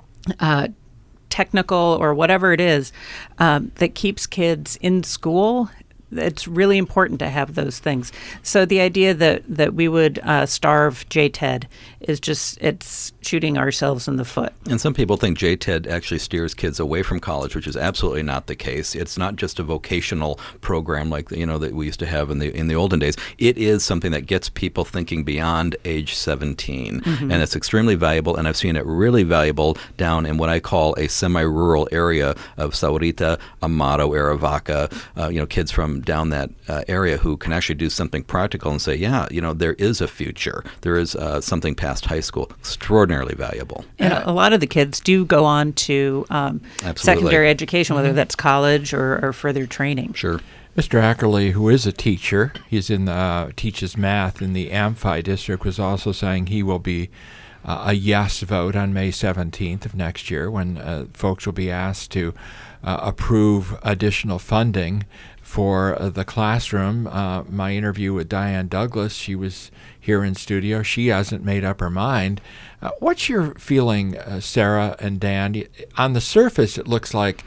technical or whatever it is, that keeps kids in school, it's really important to have those things. So the idea that we would starve JTED is it's shooting ourselves in the foot. And some people think JTED actually steers kids away from college, which is absolutely not the case. It's not just a vocational program like that we used to have in the olden days. It is something that gets people thinking beyond age 17, and it's extremely valuable. And I've seen it really valuable down in what I call a semi-rural area of Sahuarita, Amado, Arivaca. Kids from down that area who can actually do something practical and say, there is a future. There is something past high school. Extraordinarily valuable. And a lot of the kids do go on to secondary education, whether that's college or further training. Sure. Mr. Ackerley, who is a teacher, he's teaches math in the Amphi district, was also saying he will be a yes vote on May 17th of next year when folks will be asked to approve additional funding for the classroom. My interview with Diane Douglas, she was here in studio. She hasn't made up her mind. What's your feeling, Sarah and Dan? On the surface, it looks like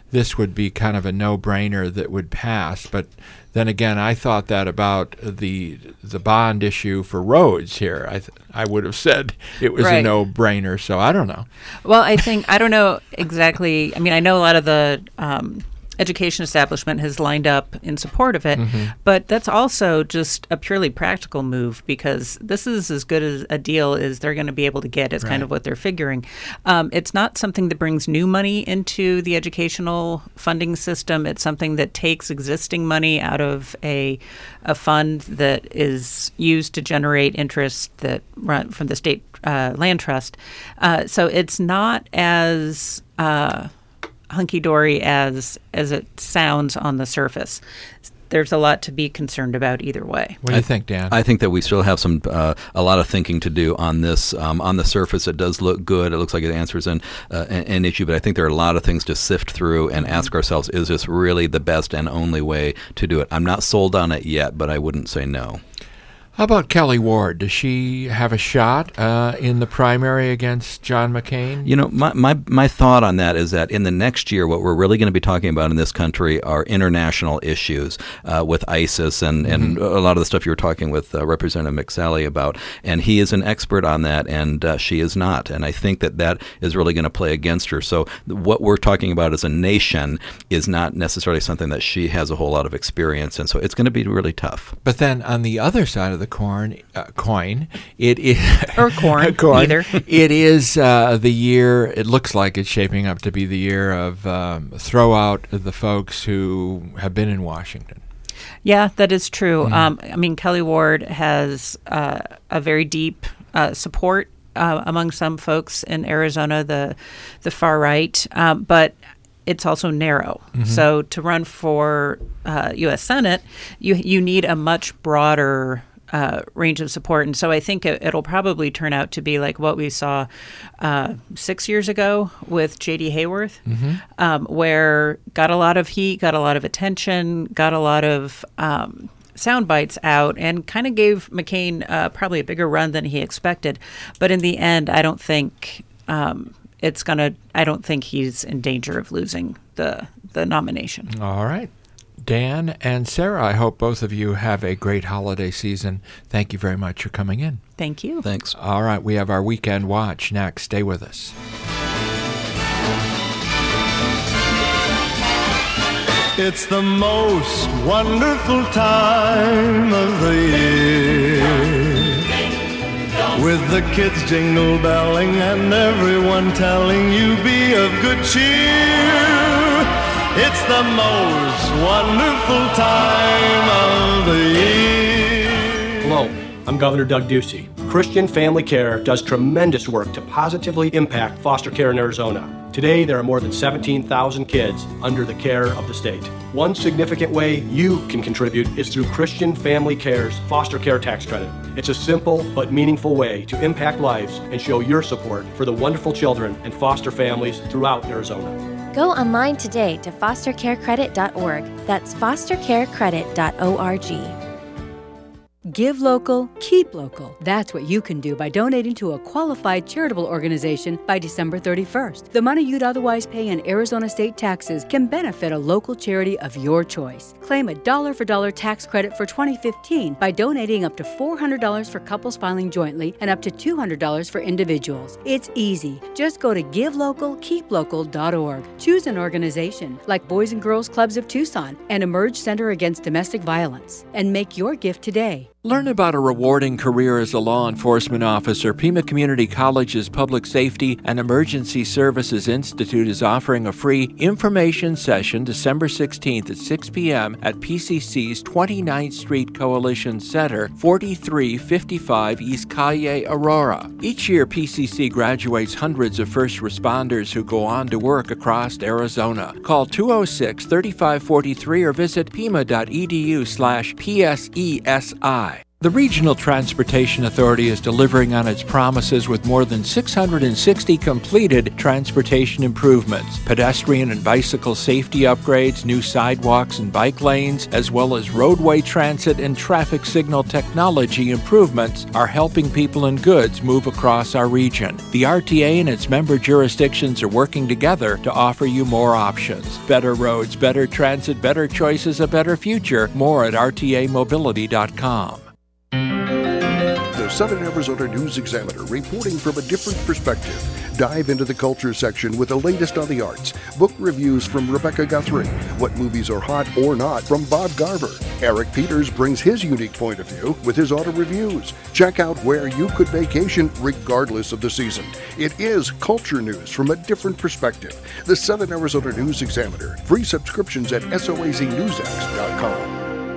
this would be kind of a no-brainer that would pass. But then again, I thought that about the bond issue for roads here. I would have said it was a no-brainer, so I don't know. Well, I don't know exactly. I mean, I know a lot of the education establishment has lined up in support of it, but that's also just a purely practical move because this is as good as a deal as they're going to be able to get is kind of what they're figuring. It's not something that brings new money into the educational funding system. It's something that takes existing money out of a fund that is used to generate interest that run from the state land trust. So it's not as hunky-dory as it sounds on the surface. There's a lot to be concerned about either way. What do you think, Dan? I think that we still have a lot of thinking to do on this. On the surface, it does look good. It looks like it answers an issue, but I think there are a lot of things to sift through and ask ourselves, is this really the best and only way to do it? I'm not sold on it yet, but I wouldn't say no. How about Kelly Ward? Does she have a shot in the primary against John McCain? You know, my thought on that is that in the next year, what we're really going to be talking about in this country are international issues with ISIS and a lot of the stuff you were talking with Representative McSally about. And he is an expert on that, and she is not. And I think that is really going to play against her. So what we're talking about as a nation is not necessarily something that she has a whole lot of experience in. So it's going to be really tough. But then on the other side of the coin, it is or corn, either. It is the year. It looks like it's shaping up to be the year of throw out the folks who have been in Washington. Yeah, that is true. I mean, Kelly Ward has a very deep support among some folks in Arizona, the far right, but it's also narrow. So to run for U.S. Senate, you need a much broader range of support. And so I think it'll probably turn out to be like what we saw 6 years ago with J.D. Hayworth, where got a lot of heat, got a lot of attention, got a lot of sound bites out, and kind of gave McCain probably a bigger run than he expected. But in the end, I don't think I don't think he's in danger of losing the nomination. All right. Dan and Sarah, I hope both of you have a great holiday season. Thank you very much for coming in. Thank you. Thanks. All right, we have our Weekend Watch next. Stay with us. It's the most wonderful time of the year, with the kids jingle belling and everyone telling you be of good cheer. It's the most wonderful time of the year. Hello, I'm Governor Doug Ducey. Christian Family Care does tremendous work to positively impact foster care in Arizona. Today, there are more than 17,000 kids under the care of the state. One significant way you can contribute is through Christian Family Care's foster care tax credit. It's a simple but meaningful way to impact lives and show your support for the wonderful children and foster families throughout Arizona. Go online today to fostercarecredit.org. That's fostercarecredit.org. Give local, keep local. That's what you can do by donating to a qualified charitable organization by December 31st. The money you'd otherwise pay in Arizona state taxes can benefit a local charity of your choice. Claim a dollar-for-dollar tax credit for 2015 by donating up to $400 for couples filing jointly and up to $200 for individuals. It's easy. Just go to givelocal.keeplocal.org. Choose an organization like Boys and Girls Clubs of Tucson and Emerge Center Against Domestic Violence and make your gift today. Learn about a rewarding career as a law enforcement officer. Pima Community College's Public Safety and Emergency Services Institute is offering a free information session December 16th at 6 p.m. at PCC's 29th Street Coalition Center, 4355 East Calle, Aurora. Each year, PCC graduates hundreds of first responders who go on to work across Arizona. Call 206-3543 or visit pima.edu/PSESI. The Regional Transportation Authority is delivering on its promises with more than 660 completed transportation improvements. Pedestrian and bicycle safety upgrades, new sidewalks and bike lanes, as well as roadway transit and traffic signal technology improvements are helping people and goods move across our region. The RTA and its member jurisdictions are working together to offer you more options. Better roads, better transit, better choices, a better future. More at rtamobility.com. The Southern Arizona News Examiner, reporting from a different perspective. Dive into the culture section with the latest on the arts. Book reviews from Rebecca Guthrie. What movies are hot or not from Bob Garver. Eric Peters brings his unique point of view with his auto reviews. Check out where you could vacation regardless of the season. It is culture news from a different perspective. The Southern Arizona News Examiner. Free subscriptions at soaznewsx.com.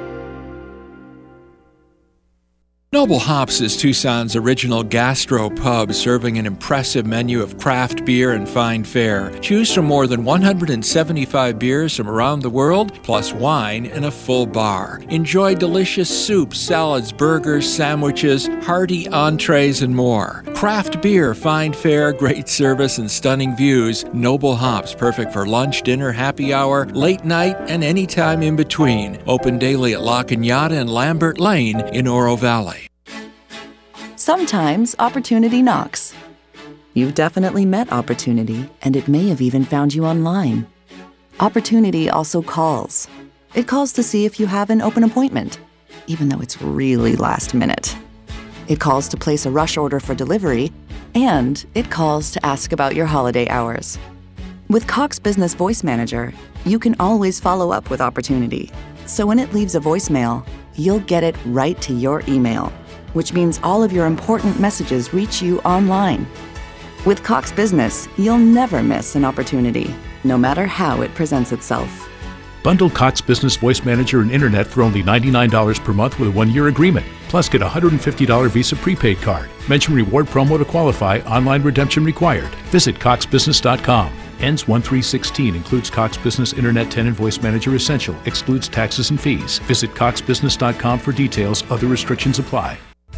Noble Hops is Tucson's original gastro pub, serving an impressive menu of craft beer and fine fare. Choose from more than 175 beers from around the world, plus wine and a full bar. Enjoy delicious soups, salads, burgers, sandwiches, hearty entrees, and more. Craft beer, fine fare, great service, and stunning views. Noble Hops, perfect for lunch, dinner, happy hour, late night, and any time in between. Open daily at La Cañada and Lambert Lane in Oro Valley. Sometimes opportunity knocks. You've definitely met opportunity, and it may have even found you online. Opportunity also calls. It calls to see if you have an open appointment, even though it's really last minute. It calls to place a rush order for delivery, and it calls to ask about your holiday hours. With Cox Business Voice Manager, you can always follow up with opportunity. So when it leaves a voicemail, you'll get it right to your email, which means all of your important messages reach you online. With Cox Business, you'll never miss an opportunity, no matter how it presents itself. Bundle Cox Business Voice Manager and Internet for only $99 per month with a 1-year agreement. Plus, get a $150 Visa prepaid card. Mention reward promo to qualify. Online redemption required. Visit coxbusiness.com. Ends 1/3/16. Includes Cox Business Internet Tenant Voice Manager Essential. Excludes taxes and fees. Visit coxbusiness.com for details. Other restrictions apply.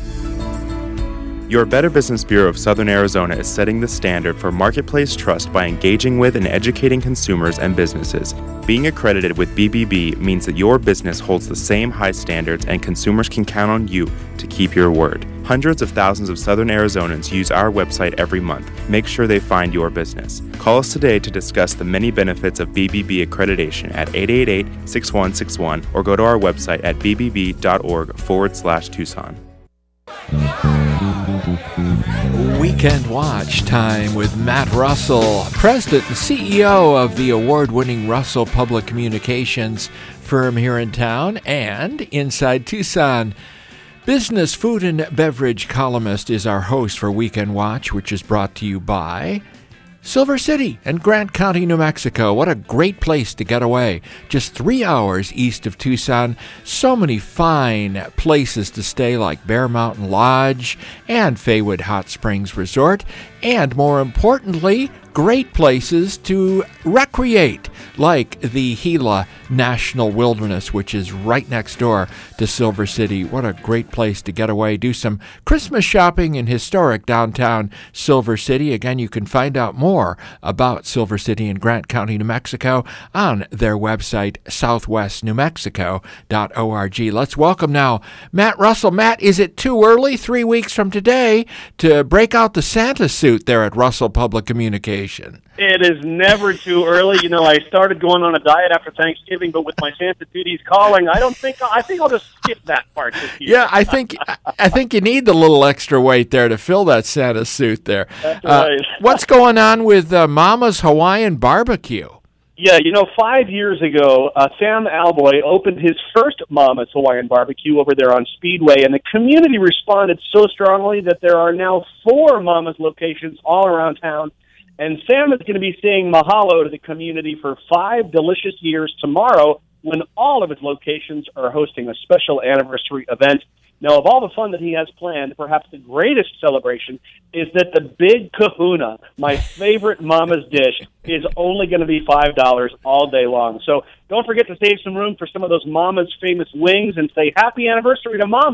Your Better Business Bureau of Southern Arizona is setting the standard for marketplace trust by engaging with and educating consumers and businesses. Being accredited with BBB means that your business holds the same high standards and consumers can count on you to keep your word. Hundreds of thousands of Southern Arizonans use our website every month. Make sure they find your business. Call us today to discuss the many benefits of BBB accreditation at 888-6161 or go to our website at bbb.org/Tucson. Weekend Watch time with Matt Russell, President and CEO of the award-winning Russell Public Communications firm here in town and inside Tucson. Business, food, and beverage columnist is our host for Weekend Watch, which is brought to you by Silver City and Grant County, New Mexico. What a great place to get away. Just 3 hours east of Tucson. So many fine places to stay like Bear Mountain Lodge and Faywood Hot Springs Resort. And more importantly, great places to recreate like the Gila National Wilderness, which is right next door to Silver City. What a great place to get away, do some Christmas shopping in historic downtown Silver City. Again, you can find out more about Silver City and Grant County, New Mexico on their website, southwestnewmexico.org. Let's welcome now Matt Russell. Matt, is it too early, 3 weeks from today, to break out the Santa suit there at Russell Public Communications? It is never too early. You know, I started going on a diet after Thanksgiving, but with my Santa duties calling, I think I'll just skip that part this year. Yeah, I think you need the little extra weight there to fill that Santa suit there. That's right. What's going on with Mama's Hawaiian Barbecue? Yeah, 5 years ago, Sam Alboy opened his first Mama's Hawaiian Barbecue over there on Speedway, and the community responded so strongly that there are now 4 Mama's locations all around town. And Sam is going to be saying mahalo to the community for 5 delicious years tomorrow when all of his locations are hosting a special anniversary event. Now, of all the fun that he has planned, perhaps the greatest celebration is that the Big Kahuna, my favorite Mama's dish, is only going to be $5 all day long. So don't forget to save some room for some of those Mama's famous wings and say happy anniversary to Mama's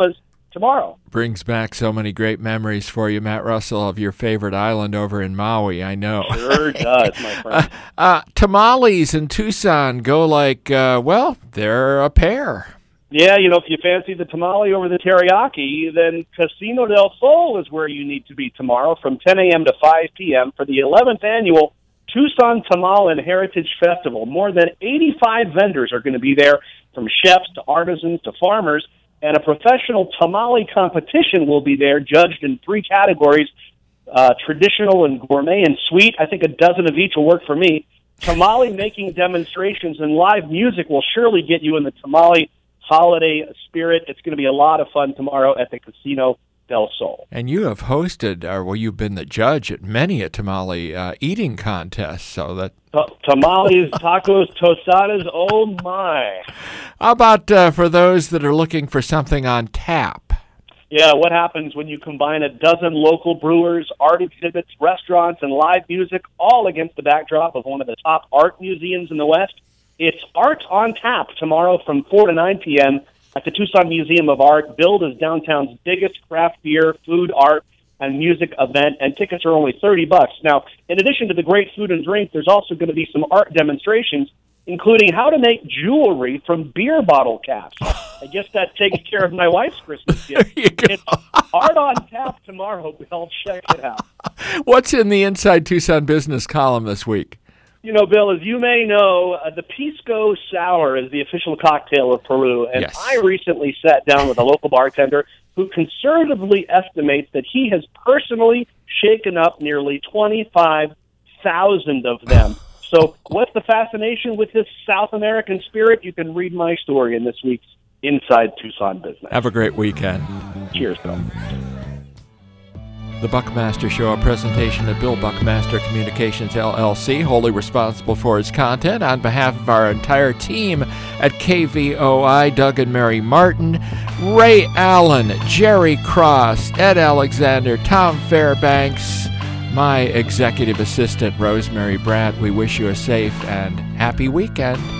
tomorrow. Brings back so many great memories for you, Matt Russell, of your favorite island over in Maui, I know. Sure does, my friend. Tamales in Tucson go like, they're a pair. Yeah, if you fancy the tamale over the teriyaki, then Casino del Sol is where you need to be tomorrow from 10 a.m. to 5 p.m. for the 11th annual Tucson Tamale and Heritage Festival. More than 85 vendors are going to be there, from chefs to artisans to farmers, and a professional tamale competition will be there, judged in 3 categories, traditional and gourmet and sweet. I think a dozen of each will work for me. Tamale making demonstrations and live music will surely get you in the tamale holiday spirit. It's going to be a lot of fun tomorrow at the Casino del Sol. And you have hosted, you've been the judge at many a tamale eating contest, so that... Tamales, tacos, tostadas, oh my. How about for those that are looking for something on tap? Yeah, what happens when you combine a dozen local brewers, art exhibits, restaurants, and live music, all against the backdrop of one of the top art museums in the West? It's Art on Tap tomorrow from 4 to 9 p.m. at the Tucson Museum of Art, billed as downtown's biggest craft beer, food, art, and music event, and tickets are only $30. Now, in addition to the great food and drink, there's also going to be some art demonstrations, including how to make jewelry from beer bottle caps. I guess that takes care of my wife's Christmas gift. It's Art on Tap tomorrow. I'll check it out. What's in the Inside Tucson Business column this week? Bill, as you may know, the Pisco Sour is the official cocktail of Peru, and yes. I recently sat down with a local bartender who conservatively estimates that he has personally shaken up nearly 25,000 of them. So what's the fascination with this South American spirit? You can read my story in this week's Inside Tucson Business. Have a great weekend. Cheers, Bill. The Buckmaster Show, a presentation of Bill Buckmaster Communications, LLC, wholly responsible for its content. On behalf of our entire team at KVOI, Doug and Mary Martin, Ray Allen, Jerry Cross, Ed Alexander, Tom Fairbanks, my executive assistant, Rosemary Brandt, we wish you a safe and happy weekend.